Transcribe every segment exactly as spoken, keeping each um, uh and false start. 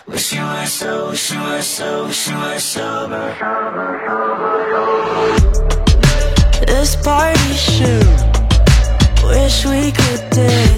Wish you were so, wish you were so, wish you were sober. This party shoot, wish we could dip,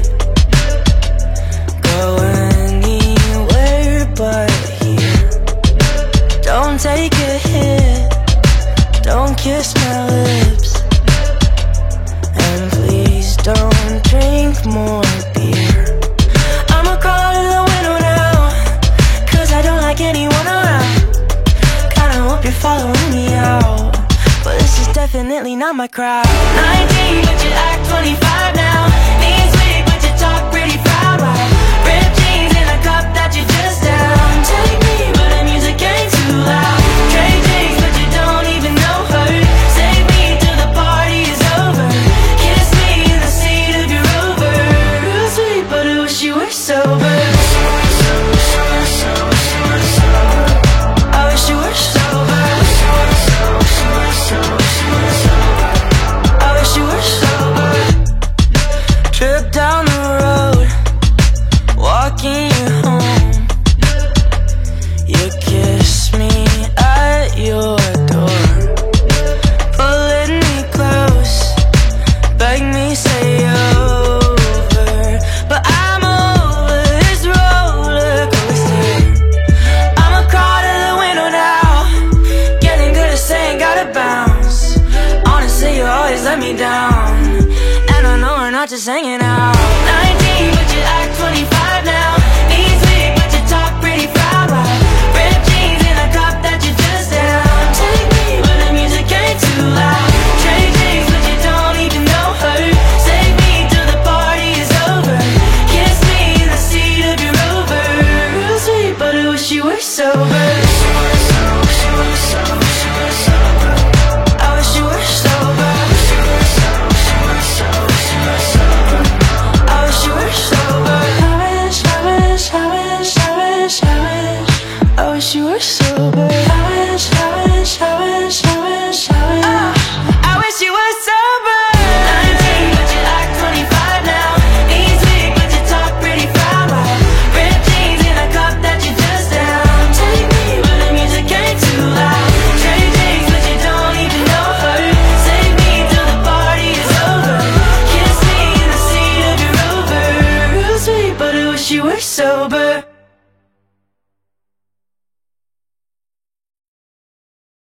go anywhere but here. Don't take a hit, don't kiss my lips, and please don't drink more beer. I'ma crawl to the window now, cause I don't like anyone around. Kinda hope you're following me out, but this is definitely not my crowd. Nineteen, but you act twenty-five now. Knees weak, but you talk pretty proud. Wow. Ripped jeans in a cup that you just down. Take me, but the music ain't too loud. Trade drinks, but you don't even know her. Save me till the party is over. Kiss me in the seat of your Rover. Real sweet, but I wish you were sober. I wish you were sober. I wish you were sober. Trip down the road, walking you home. You kiss me at your door, pulling me close, beg me stay over. But I'm over this roller coaster. I'ma crawl to the window now, getting good at saying gotta bounce. Honestly, you always let me down, and I know we're not just hanging out. Nineteen, but you act twenty-five now. Knees weak, but you talk pretty proud. Wow. Ripped jeans in a cup that you just down. Take me, but the music ain't too loud. Trade drinks, but you don't even know her. Save me till the party is over. Kiss me in the seat of your Rover. Real sweet, but I wish you were sober.